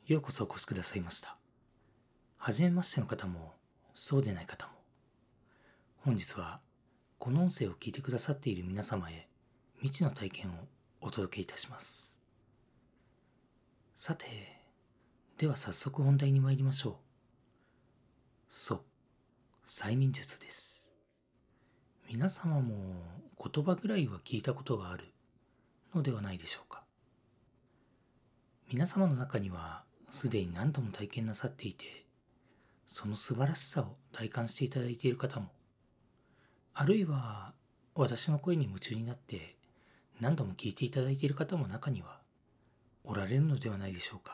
ようこそお越しくださいました。はじめましての方も、そうでない方も。本日は、この音声を聞いてくださっている皆様へ、未知の体験をお届けいたします。さて、では早速本題に参りましょう。そう、催眠術です。皆様も言葉ぐらいは聞いたことがあるのではないでしょうか。皆様の中には、すでに何度も体験なさっていて、その素晴らしさを体感していただいている方も、あるいは私の声に夢中になって何度も聞いていただいている方も中にはおられるのではないでしょうか。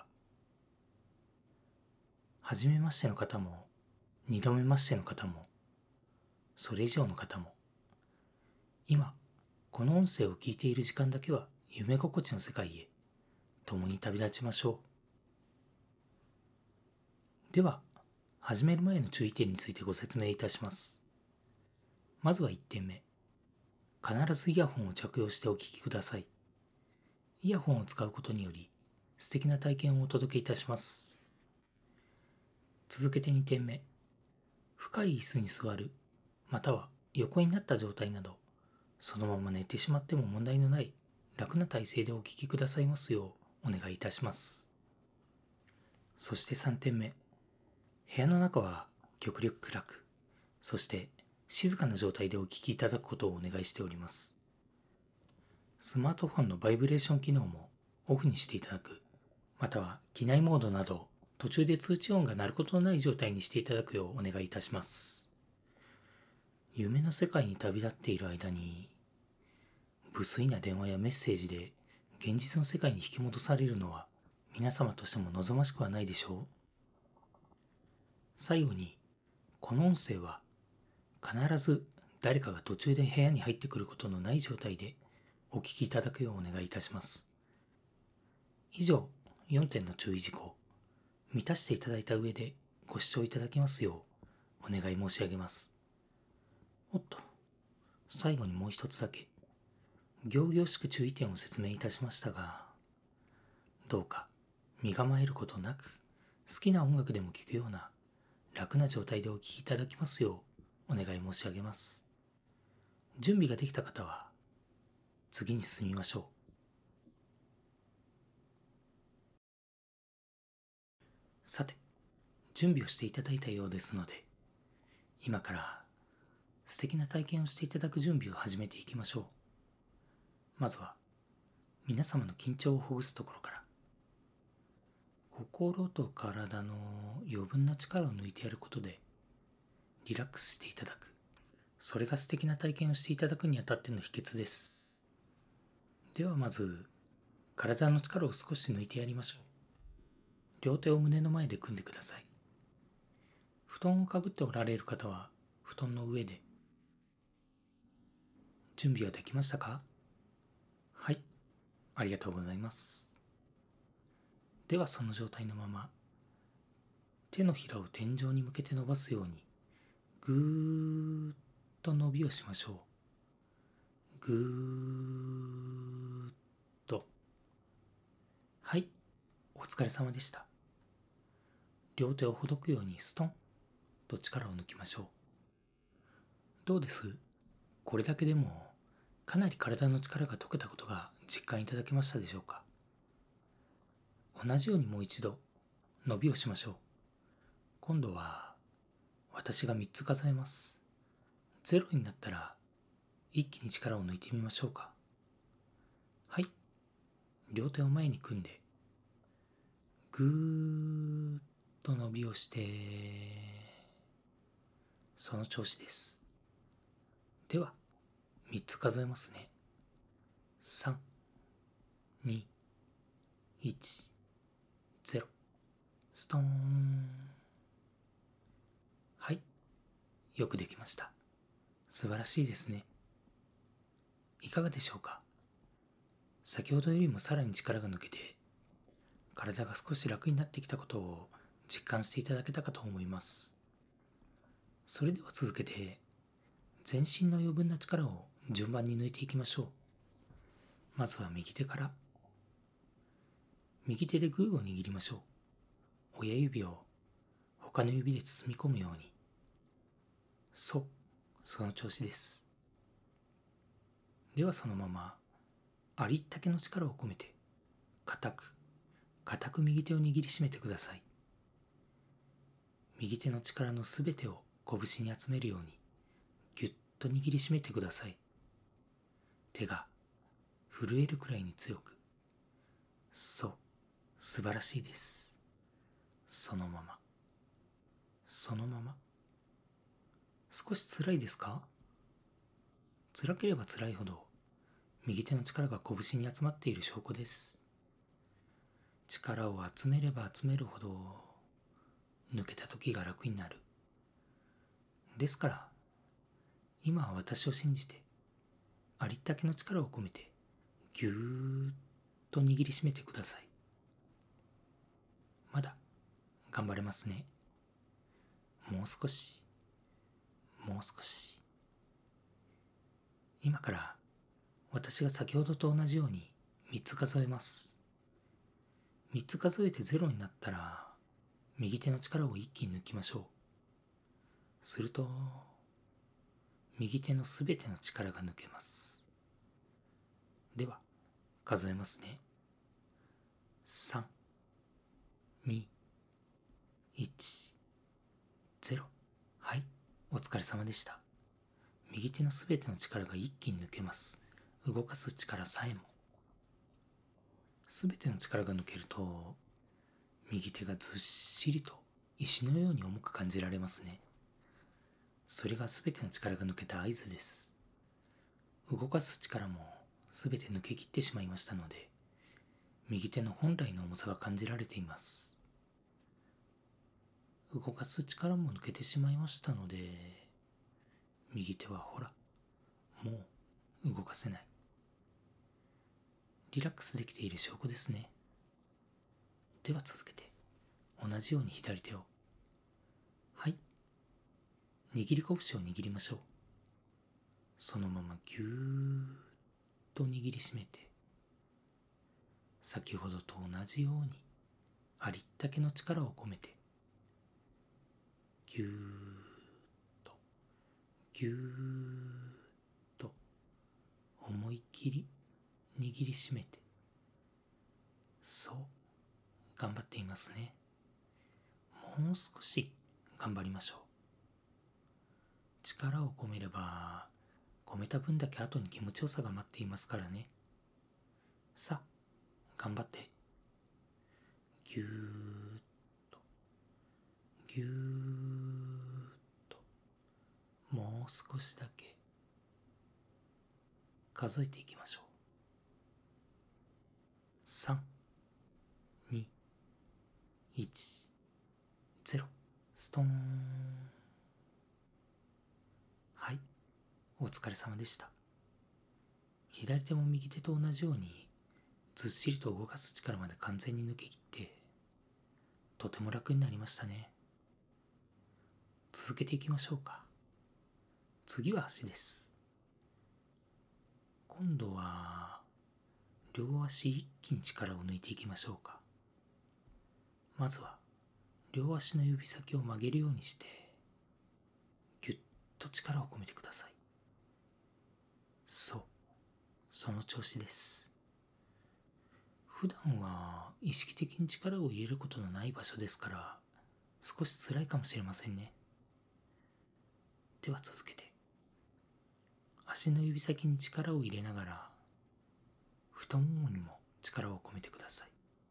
はじめましての方も、二度目ましての方も、それ以上の方も、今この音声を聞いている時間だけは夢心地の世界へ共に旅立ちましょう。では、始める前の注意点についてご説明いたします。まずは1点目。必ずイヤホンを着用してお聞きください。イヤホンを使うことにより素敵な体験をお届けいたします。続けて2点目。深い椅子に座る、または横になった状態など、そのまま寝てしまっても問題のない楽な体勢でお聞きくださいますようお願いいたします。そして3点目。部屋の中は極力暗く、そして静かな状態でお聞きいただくことをお願いしております。スマートフォンのバイブレーション機能もオフにしていただく、または機内モードなど途中で通知音が鳴ることのない状態にしていただくようお願いいたします。夢の世界に旅立っている間に、無粋な電話やメッセージで現実の世界に引き戻されるのは皆様としても望ましくはないでしょう。最後に、この音声は必ず誰かが途中で部屋に入ってくることのない状態でお聞きいただくようお願いいたします。以上、4点の注意事項、満たしていただいた上でご視聴いただきますようお願い申し上げます。おっと、最後にもう一つだけ、仰々しく注意点を説明いたしましたが、どうか身構えることなく、好きな音楽でも聴くような楽な状態でお聞きいただきますようお願い申し上げます。準備ができた方は、次に進みましょう。さて、準備をしていただいたようですので、今から素敵な体験をしていただく準備を始めていきましょう。まずは、皆様の緊張をほぐすところから、心と体の余分な力を抜いてやることで、リラックスしていただく。それが素敵な体験をしていただくにあたっての秘訣です。ではまず、体の力を少し抜いてやりましょう。両手を胸の前で組んでください。布団をかぶっておられる方は、布団の上で。準備はできましたか？はい、ありがとうございます。ではその状態のまま、手のひらを天井に向けて伸ばすように、ぐーっと伸びをしましょう。ぐーっと。はい、お疲れ様でした。両手をほどくようにストンと力を抜きましょう。どうです？これだけでもかなり体の力が解けたことが実感いただけましたでしょうか？同じようにもう一度伸びをしましょう。今度は私が3つ数えます。0になったら一気に力を抜いてみましょうか。はい。両手を前に組んでぐーっと伸びをして、その調子です。では3つ数えますね。3、2、1、0。ストーン。はい。よくできました。素晴らしいですね。いかがでしょうか？先ほどよりもさらに力が抜けて、体が少し楽になってきたことを実感していただけたかと思います。それでは続けて、全身の余分な力を順番に抜いていきましょう。まずは右手から。右手でグーを握りましょう。 親指を他の指で包み込むように。そう、その調子です。ではそのままありったけの力を込めて固く右手を握りしめてください。右手の力のすべてを拳に集めるようにぎゅっと握りしめてください。手が震えるくらいに強く。そう、素晴らしいです。そのまま、そのまま。少し辛いですか？辛ければ辛いほど右手の力が拳に集まっている証拠です。力を集めれば集めるほど抜けた時が楽になる。ですから今は私を信じてありったけの力を込めてぎゅーっと握りしめてください。まだ頑張れますね。もう少し、もう少し。今から私が先ほどと同じように3つ数えます。3つ数えて0になったら右手の力を一気に抜きましょう。すると右手のすべての力が抜けます。では数えますね。3、2、1、0。はい、お疲れ様でした。右手のすべての力が一気に抜けます。動かす力さえも。すべての力が抜けると右手がずっしりと石のように重く感じられますね。それがすべての力が抜けた合図です。動かす力もすべて抜けきってしまいましたので、右手の本来の重さが感じられています。動かす力も抜けてしまいましたので、右手はほら、もう動かせない。リラックスできている証拠ですね。では続けて、同じように左手を。はい。握り拳を握りましょう。そのままぎゅーっと握りしめて、先ほどと同じようにありったけの力を込めて、ぎゅーっと、ぎゅーっと思いっきり握りしめて、そう、頑張っていますね。もう少し頑張りましょう。力を込めれば、込めた分だけ後に気持ちよさが待っていますからね。さあ、頑張って。ぎゅーっと、ぎゅーっと、もう少しだけ数えていきましょう。3、2、1、0、ストーン。はい、お疲れ様でした。左手も右手と同じようにずっしりと動かす力まで完全に抜けきって、とても楽になりましたね。続けていきましょうか。次は足です。今度は両足一気に力を抜いていきましょうか。まずは両足の指先を曲げるようにしてぎゅっと力を込めてください。そう、その調子です。普段は意識的に力を入れることのない場所ですから少し辛いかもしれませんね。では続けて足の指先に力を入れながら太ももにも力を込めてください。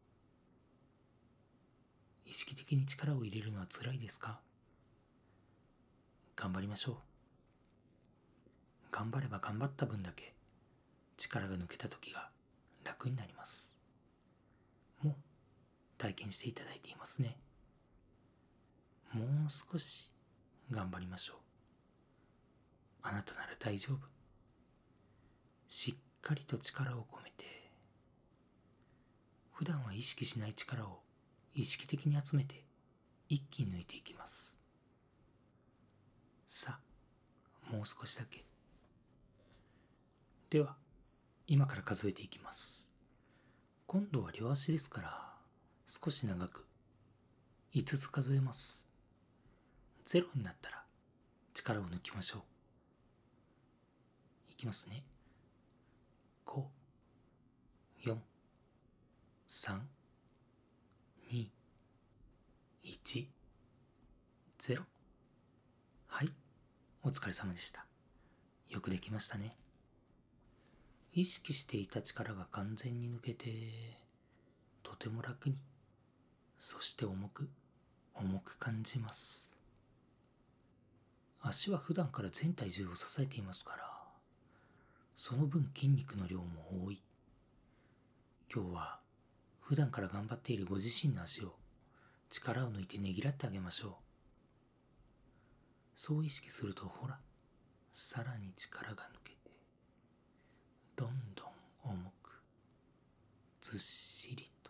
意識的に力を入れるのは辛いですか？頑張りましょう。頑張れば頑張った分だけ力が抜けた時が楽になります。もう体験していただいていますね。もう少し頑張りましょう。あなたなら大丈夫。しっかりと力を込めて、普段は意識しない力を意識的に集めて一気に抜いていきます。さあ、もう少しだけ。では今から数えていきます。今度は両足ですから少し長く 5つ数えます。0になったら力を抜きましょう。いきますね。5、4、3、2、1、0。はい、お疲れ様でした。よくできましたね。意識していた力が完全に抜けて、とても楽に、そして重く感じます。足は普段から全体重を支えていますから、その分筋肉の量も多い。今日は普段から頑張っているご自身の足を力を抜いてねぎらってあげましょう。そう意識すると、ほら、さらに力が抜けて、どんどん重く、ずっしりと。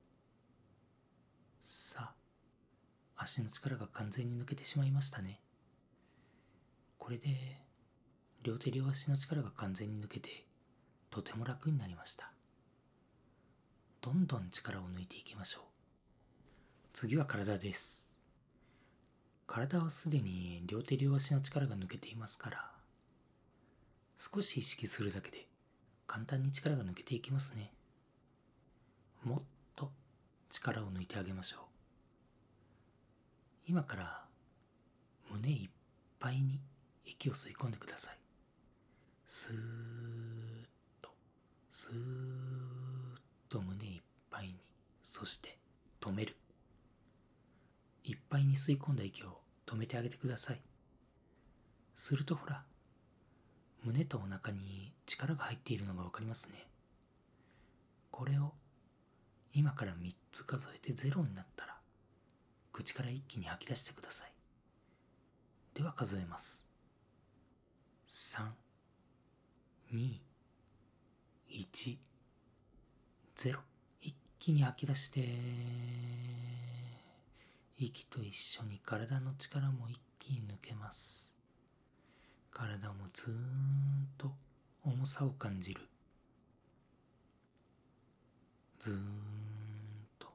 さあ、足の力が完全に抜けてしまいましたね。これで両手両足の力が完全に抜けて、とても楽になりました。どんどん力を抜いていきましょう。次は体です。体はすでに両手両足の力が抜けていますから、少し意識するだけで簡単に力が抜けていきますね。もっと力を抜いてあげましょう。今から胸いっぱいに息を吸い込んでください。スーッと、スーッと胸いっぱいに、そして止める。いっぱいに吸い込んだ息を止めてあげてください。するとほら、胸とお腹に力が入っているのがわかりますね。これを今から3つ数えて0になったら、口から一気に吐き出してください。では数えます。3、2、1、0。一気に吐き出して、息と一緒に体の力も一気に抜けます。体もずーんと重さを感じる。ずーんと。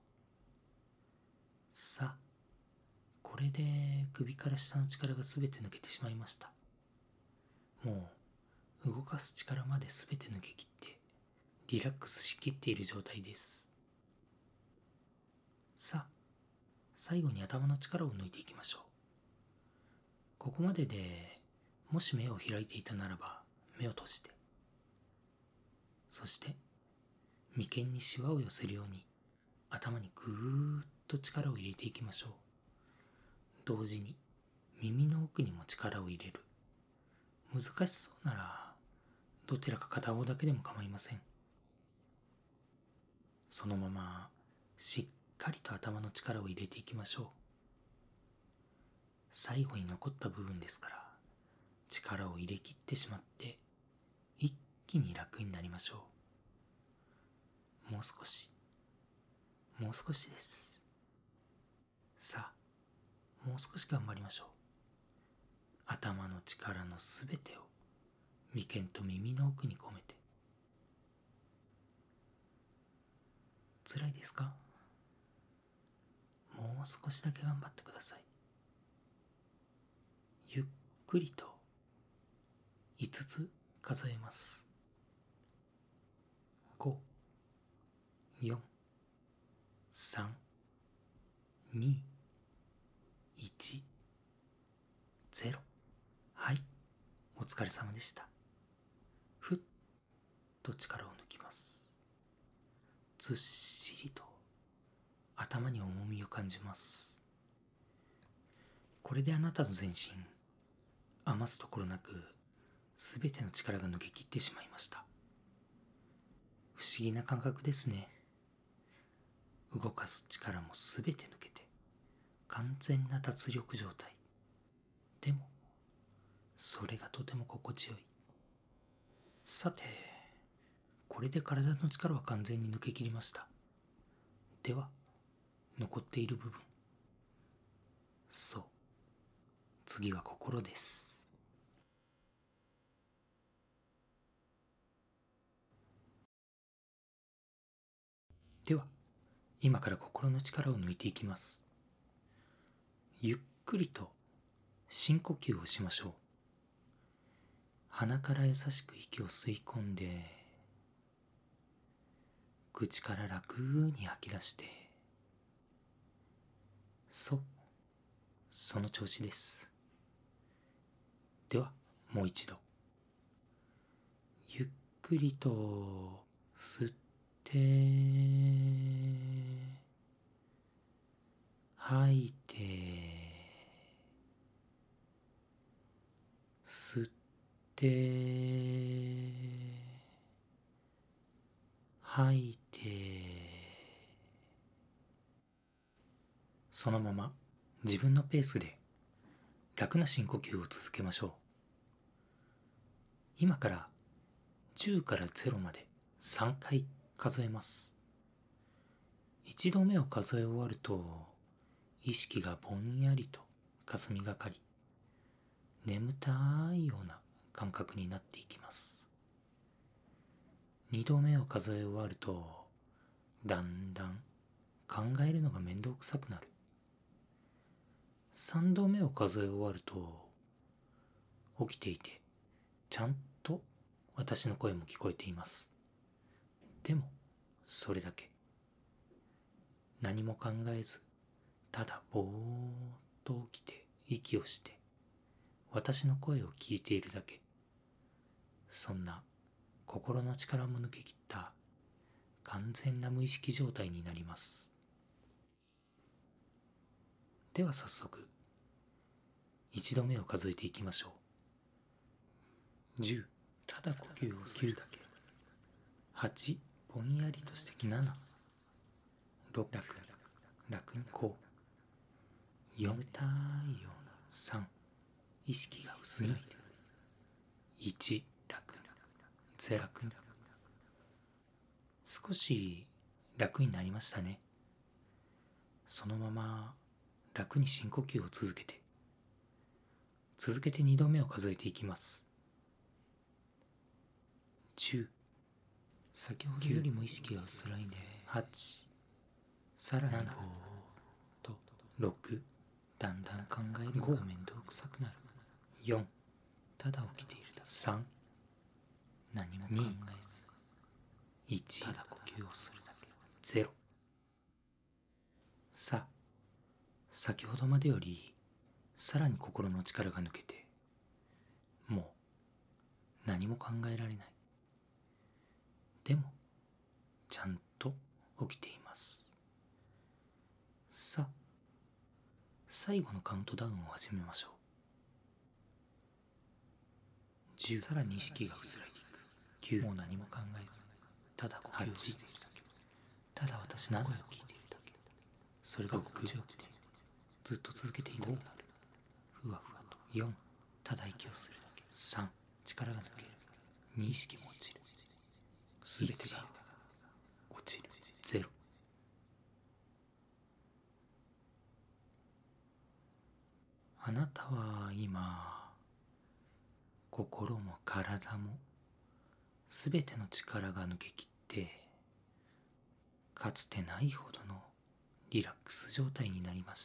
さあ、これで首から下の力がすべて抜けてしまいました。もう動かす力まですべて抜けきってリラックスしきっている状態です。さあ、最後に頭の力を抜いていきましょう。ここまででもし目を開いていたならば目を閉じて、そして眉間にシワを寄せるように頭にぐーっと力を入れていきましょう。同時に耳の奥にも力を入れる。難しそうならどちらか片方だけでも構いません。そのまましっかりと頭の力を入れていきましょう。最後に残った部分ですから、力を入れきってしまって一気に楽になりましょう。もう少し、もう少しです。さあ、もう少し頑張りましょう。頭の力のすべてを眉間と耳の奥に込めて。辛いですか？もう少しだけ頑張ってください。ゆっくりと5つ数えます。5、4、3、2、1、0。はい、お疲れ様でした。ふっと力を抜きます。ずっしりと頭に重みを感じます。これであなたの全身、余すところなくすべての力が抜けきってしまいました。不思議な感覚ですね。動かす力もすべて抜けて完全な脱力状態。でもそれがとても心地よい。さて、これで体の力は完全に抜けきりました。では残っている部分、そう、次は心です。では今から心の力を抜いていきます。 ゆっくりと深呼吸をしましょう。鼻から優しく息を吸い込んで、口から楽に吐き出して、その調子です。ではもう一度、ゆっくりと吸って吐いて、吸って吐いて、そのまま自分のペースで楽な深呼吸を続けましょう。今から10から0まで3回数えます。1度目を数え終わると、意識がぼんやりと霞みがかり、眠たいような感覚になっていきます。2度目を数え終わると、だんだん考えるのが面倒くさくなる。3度目を数え終わると、起きていてちゃんと私の声も聞こえています。でもそれだけ。何も考えず、ただぼーっと起きて息をして私の声を聞いているだけ。そんな心の力も抜けきった完全な無意識状態になります。では早速1度目を数えていきましょう。10、ただ呼吸をするだけ。8、ぼんやりとしてき7、6、楽にこう。4、たいような。3、意識が薄い。1、楽、0、楽に。少し楽になりましたね。そのまま楽に深呼吸を続けて2度目を数えていきます。10、先ほどよりも意識が薄らいで8、さらに5と6、だんだん考えるのが面倒くさくなる。4、ただ起きているだけ。3、何も考えず。1、ただ呼吸をするだけ。0、さあ、先ほどまでよりさらに心の力が抜けて、もう何も考えられない。でもちゃんと起きています。さあ、最後のカウントダウンを始めましょう。10、さらに意識が薄らいでいく。9、もう何も考えず、ただ呼吸をしているだけ。ただ私の声を聞いているだけ。それが心地よくて、ずっと続けていたくなる。ふわふわと。4、ただ息をするだけ。3、力が抜ける。2、意識も落ちる。すべてが落ちる。0。あなたは今、心も体もすべての力が抜けきって、かつてないほどのリラックス状態になりました。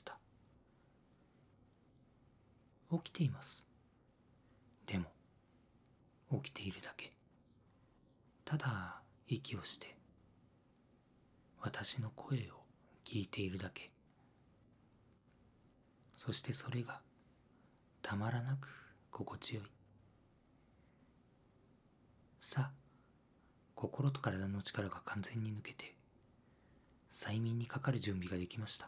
起きています。でも起きているだけ。ただ息をして私の声を聞いているだけ。そしてそれがたまらなく心地よい。さあ、心と体の力が完全に抜けて催眠にかかる準備ができました。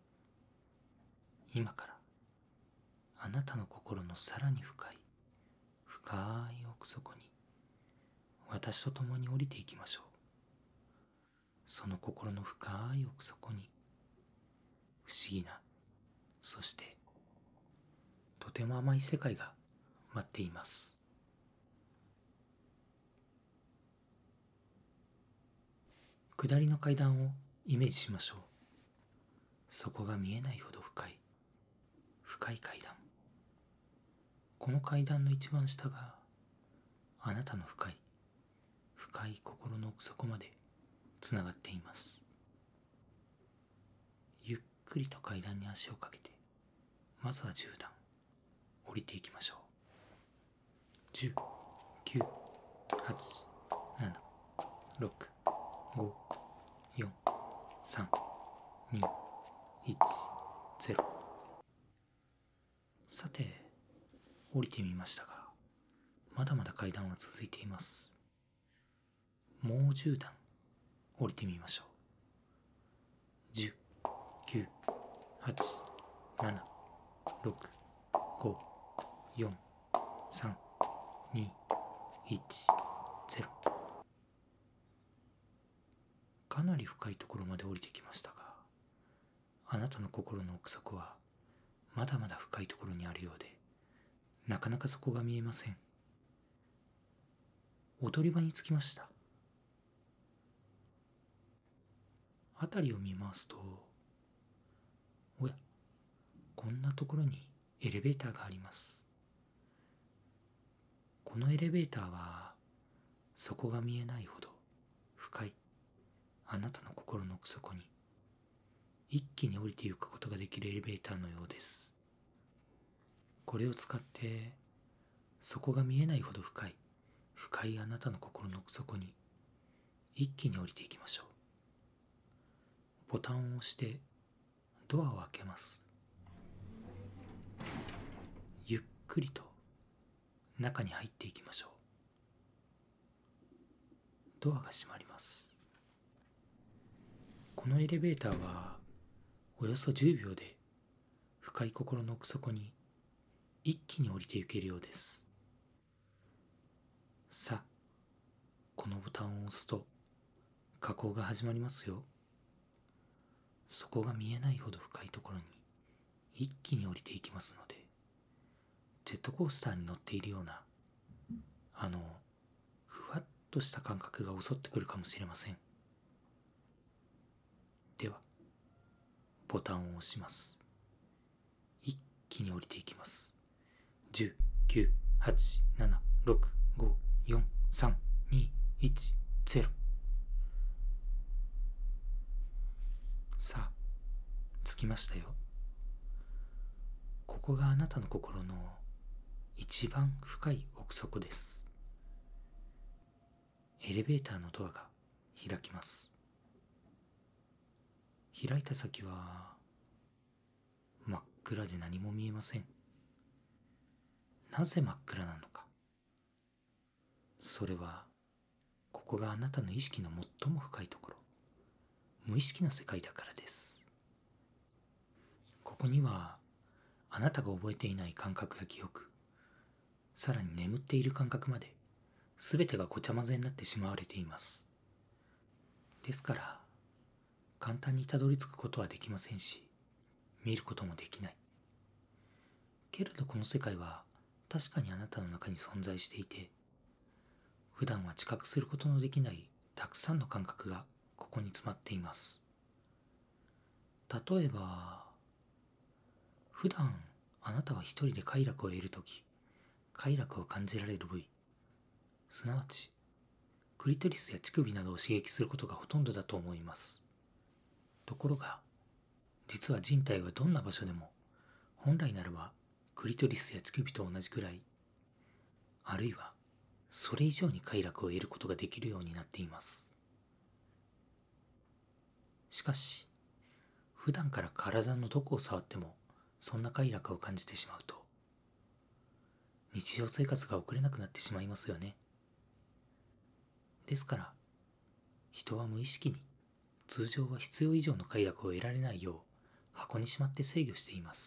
今からあなたの心のさらに深い奥底に私と共に降りていきましょう。その心の深い奥底に不思議な、そしてとても甘い世界が待っています。下りの階段をイメージしましょう。そこが見えないほど深い階段。この階段の一番下があなたの深い心の奥底までつながっています。ゆっくりと階段に足をかけてまずは10段降りていきましょう。10、9、8、7、6、5、4、3、2、1、0。さて、降りてみましたが、まだまだ階段は続いています。もう10段降りてみましょう。10、9、8、7、6、5、4、3、2、1、0。かなり深いところまで降りてきましたが、あなたの心の奥底はまだまだ深いところにあるようで、なかなかそこが見えません。踊り場に着きました。辺りを見回すと、おや、こんなところにエレベーターがあります。このエレベーターは底が見えないほど深いあなたの心の奥底に一気に降りていくことができるエレベーターのようです。これを使って底が見えないほど深いあなたの心の奥底に一気に降りていきましょう。ボタンを押してドアを開けます。ゆっくりと中に入っていきましょう。ドアが閉まります。このエレベーターはおよそ10秒で深い心の奥底に一気に降りていけるようです。さあ、このボタンを押すと下降が始まりますよ。底が見えないほど深いところに一気に降りていきますので、ジェットコースターに乗っているようなふわっとした感覚が襲ってくるかもしれません。ではボタンを押します。一気に降りていきます。10、9、8、7、6、5、4、3、2、1、0。さあ、着きましたよ。ここがあなたの心の一番深い奥底です。エレベーターのドアが開きます。開いた先は真っ暗で何も見えません。なぜ真っ暗なのか。それはここがあなたの意識の最も深いところ、無意識の世界だからです。ここにはあなたが覚えていない感覚や記憶、さらに眠っている感覚まで全てがごちゃ混ぜになってしまわれています。ですから簡単にたどり着くことはできませんし、見ることもできない。けれどこの世界は確かにあなたの中に存在していて、普段は知覚することのできないたくさんの感覚がここに詰まっています。例えば、普段あなたは一人で快楽を得るとき、快楽を感じられる部位、すなわちクリトリスや乳首などを刺激することがほとんどだと思います。ところが、実は人体はどんな場所でも本来ならばクリトリスや乳首と同じくらい、あるいはそれ以上に快楽を得ることができるようになっています。しかし、普段から体のどこを触ってもそんな快楽を感じてしまうと、日常生活が送れなくなってしまいますよね。ですから、人は無意識に通常は必要以上の快楽を得られないよう箱にしまって制御しています。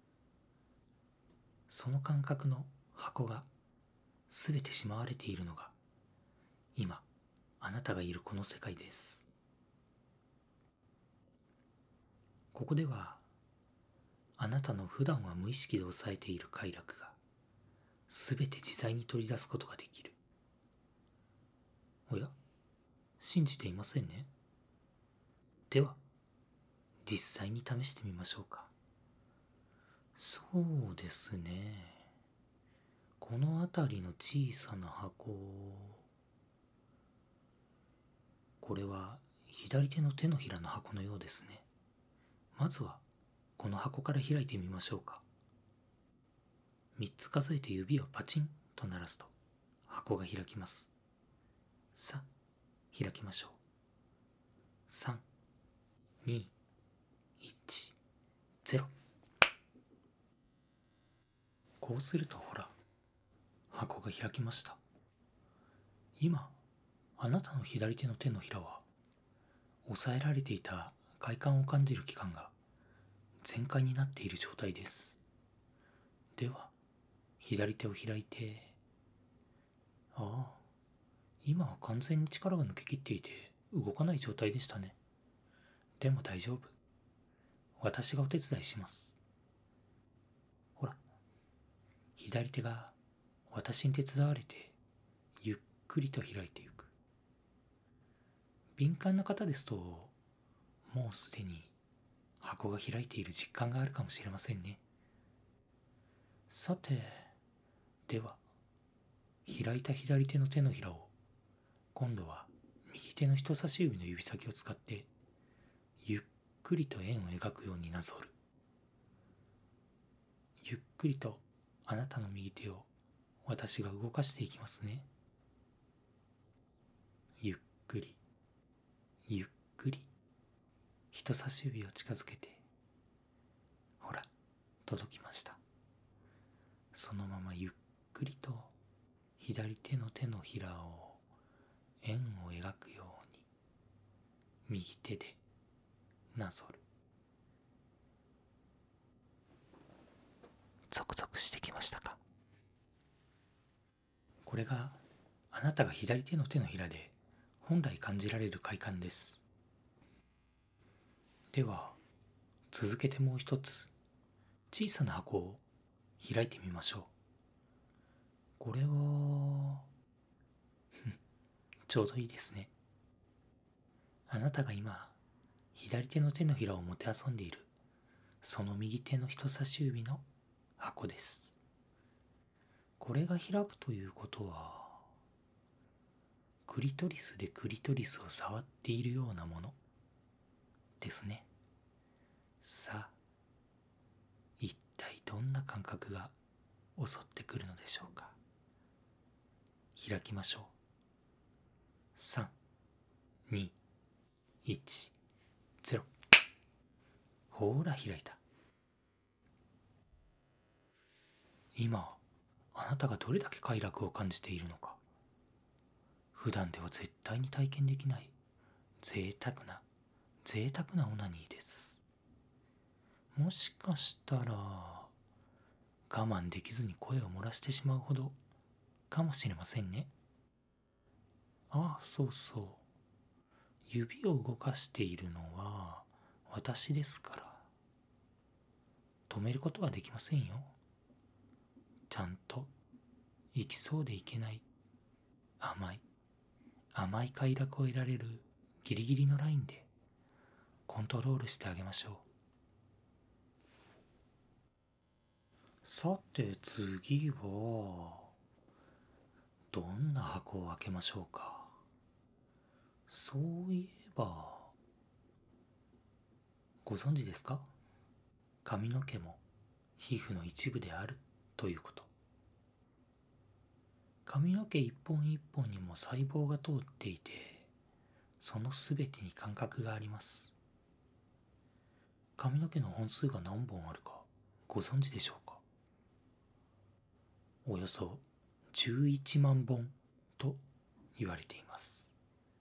その感覚の箱がすべてしまわれているのが今あなたがいるこの世界です。ここではあなたの普段は無意識で抑えている快楽がすべて自在に取り出すことができる。おや、信じていませんね。では実際に試してみましょうか。そうですね。この辺りの小さな箱、これは左手の手のひらの箱のようですね。まずはこの箱から開いてみましょうか。3つ数えて指をパチンと鳴らすと箱が開きます。さあ、開きましょう。3、2、1、0。こうするとほら、箱が開きました。今、あなたの左手の手のひらは、抑えられていた快感を感じる器官が全開になっている状態です。では、左手を開いて、ああ、今は完全に力が抜けきっていて動かない状態でしたね。でも大丈夫。私がお手伝いします。ほら、左手が私に手伝われてゆっくりと開いていく。敏感な方ですと、もうすでに箱が開いている実感があるかもしれませんね。さて、では、開いた左手の手のひらを今度は右手の人差し指の指先を使ってゆっくりと円を描くようになぞる。ゆっくりとあなたの右手を私が動かしていきますね。ゆっくりゆっくり人差し指を近づけて、ほら、届きました。そのままゆっくりと左手の手のひらを円を描くように右手でなぞる。ゾクゾクしてきましたか？これがあなたが左手の手のひらで本来感じられる快感です。では、続けてもう一つ小さな箱を開いてみましょう。これはちょうどいいですね。あなたが今左手の手のひらをもてあそんでいるその右手の人差し指の箱です。これが開くということは、クリトリスでクリトリスを触っているようなものですね。さあ、一体どんな感覚が襲ってくるのでしょうか。開きましょう。3、2、1、0。ほら開いた。今、あなたがどれだけ快楽を感じているのか。普段では絶対に体験できない贅沢なオナニーです。もしかしたら我慢できずに声を漏らしてしまうほどかもしれませんね。ああ、そうそう。指を動かしているのは私ですから。止めることはできませんよ。ちゃんと行きそうでいけない甘い快楽を得られるギリギリのラインでコントロールしてあげましょう。さて次はどんな箱を開けましょうか。そういえばご存知ですか？髪の毛も皮膚の一部であるということ。髪の毛一本一本にも細胞が通っていて、そのすべてに感覚があります。髪の毛の本数が何本あるかご存知でしょうか？およそ11万本と言われています。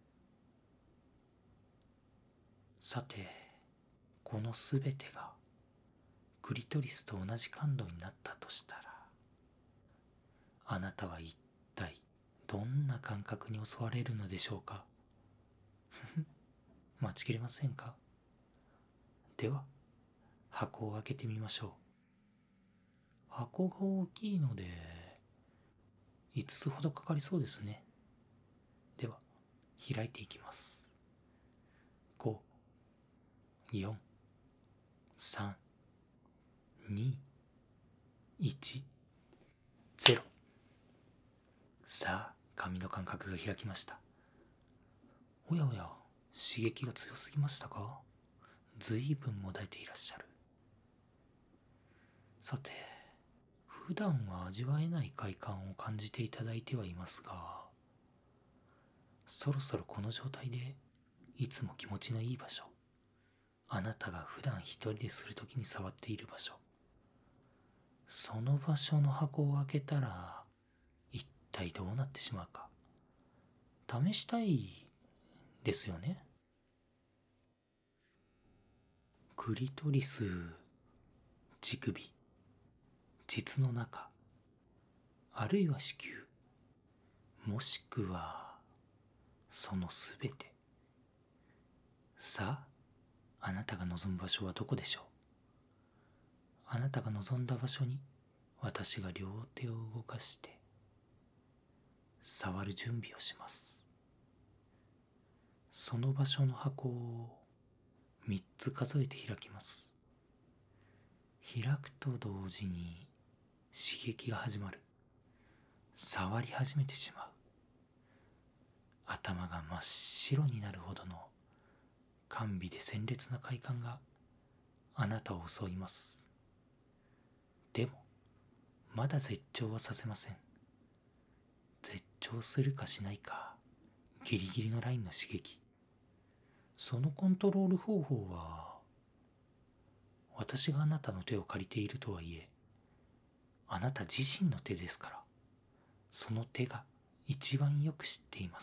さて、このすべてがクリトリスと同じ感度になったとしたら、あなたは一体どんな感覚に襲われるのでしょうか？待ちきれませんか？では、箱を開けてみましょう。箱が大きいので5つほどかかりそうですね。では、開いていきます。5、4、3、2、1、0。さあ、髪の感覚が開きました。おやおや、刺激が強すぎましたか？ずいぶんもだえていらっしゃる。 さて、普段は味わえない快感を感じていただいてはいますが、そろそろこの状態でいつも気持ちのいい場所、あなたが普段一人でするときに触っている場所、その場所の箱を開けたら一体どうなってしまうか試したいですよね。クリトリス、乳首、膣の中、あるいは子宮、もしくはそのすべて。さあ、あなたが望む場所はどこでしょう。あなたが望んだ場所に私が両手を動かして触る準備をします。その場所の箱を3つ数えて開きます。開くと同時に刺激が始まる。触り始めてしまう。頭が真っ白になるほどの甘美で鮮烈な快感があなたを襲います。でもまだ絶頂はさせません。絶頂するかしないかギリギリのラインの刺激。そのコントロール方法は、私があなたの手を借りているとはいえ、あなた自身の手ですから、その手が一番よく知っています。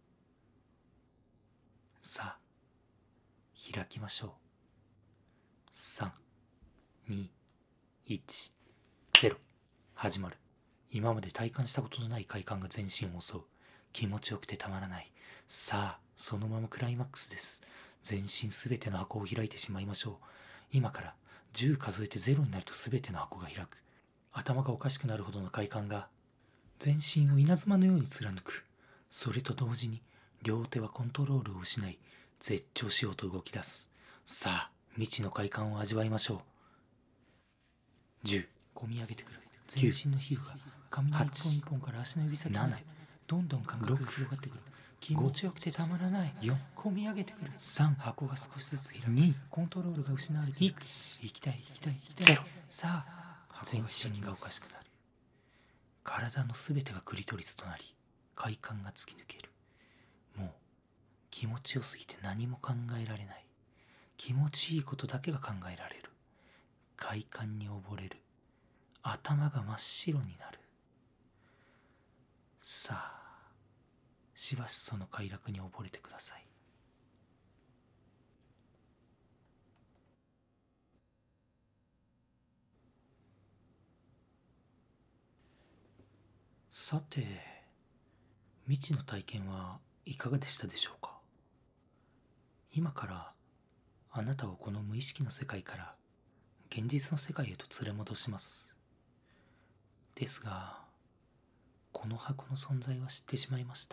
さあ、開きましょう。3、2、1、0。始まる。今まで体感したことのない快感が全身を襲う。気持ちよくてたまらない。さあ、そのままクライマックスです。全身すべての箱を開いてしまいましょう。今から10数えて0になるとすべての箱が開く。頭がおかしくなるほどの快感が全身を稲妻のように貫く。それと同時に両手はコントロールを失い、絶頂しようと動き出す。さあ、未知の快感を味わいましょう。10、込み上げてくる。全身の皮膚が雷一本一本から足の指先までどんどん感覚が広がってくる。気持ちよくてたまらない。4、込み上げてくる。3、箱が少しずつ開く。2、コントロールが失われていく。1、行きたい行きたい行きたい。0、さあ、全身がおかしくなる。体のすべてがクリトリスとなり、快感が突き抜ける。もう気持ちよすぎて何も考えられない。気持ちいいことだけが考えられる。快感に溺れる。頭が真っ白になる。さあ、しばしその快楽に溺れてください。さて、未知の体験はいかがでしたでしょうか。今からあなたをこの無意識の世界から現実の世界へと連れ戻します。ですが、この箱の存在は知ってしまいました。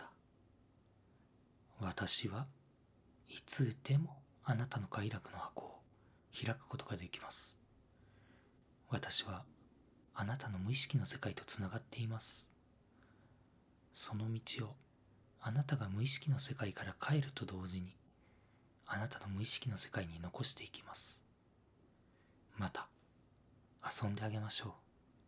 私はいつでもあなたの快楽の箱を開くことができます。私はあなたの無意識の世界とつながっています。その道をあなたが無意識の世界から帰ると同時に、あなたの無意識の世界に残していきます。また遊んであげましょ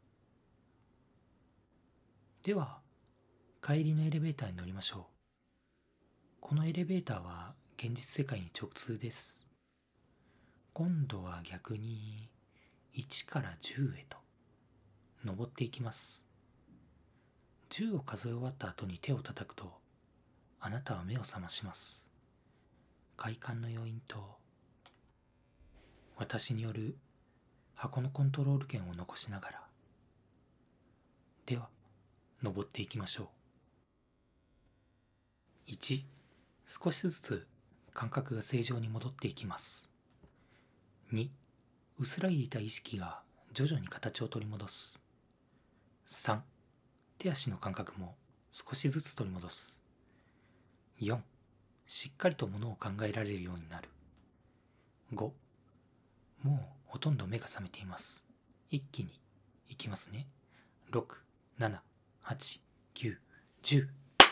う。では、帰りのエレベーターに乗りましょう。このエレベーターは現実世界に直通です。今度は逆に1から10へと登っていきます。10を数え終わった後に手を叩くと、あなたは目を覚まします。快感の余韻と私による箱のコントロール権を残しながら、では登っていきましょう。1、少しずつ感覚が正常に戻っていきます。2、薄らいでいた意識が徐々に形を取り戻す。3、手足の感覚も少しずつ取り戻す。4、しっかりとものを考えられるようになる。5、もうほとんど目が覚めています。一気にいきますね。6、7、8、9、10。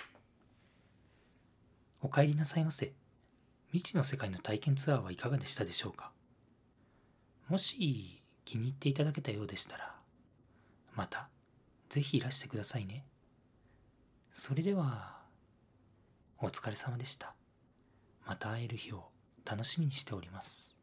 お帰りなさいませ。未知の世界の体験ツアーはいかがでしたでしょうか。もし気に入っていただけたようでしたら、またぜひいらしてくださいね。それでは、お疲れ様でした。また会える日を楽しみにしております。